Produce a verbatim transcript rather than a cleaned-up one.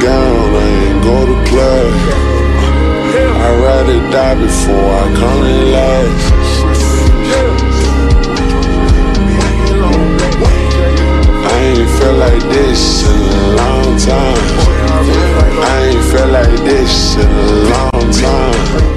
down, I ain't go to class. I'd rather die before I come in last. I ain't felt like this in a long time. I ain't felt like this in a long time.